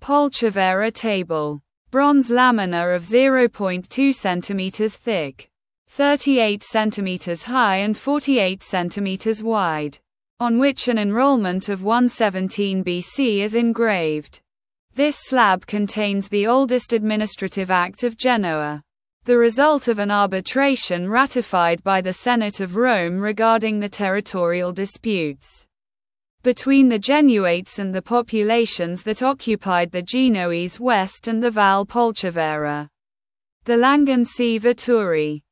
Polchavera table. Bronze lamina of 0.2 cm thick, 38 cm high and 48 cm wide, on which an enrollment of 117 BC is engraved. This slab contains the oldest administrative act of Genoa, the result of an arbitration ratified by the Senate of Rome regarding the territorial disputes between the Genuates and the populations that occupied the Genoese West and the Val Polchavera. The Langensi Vetturi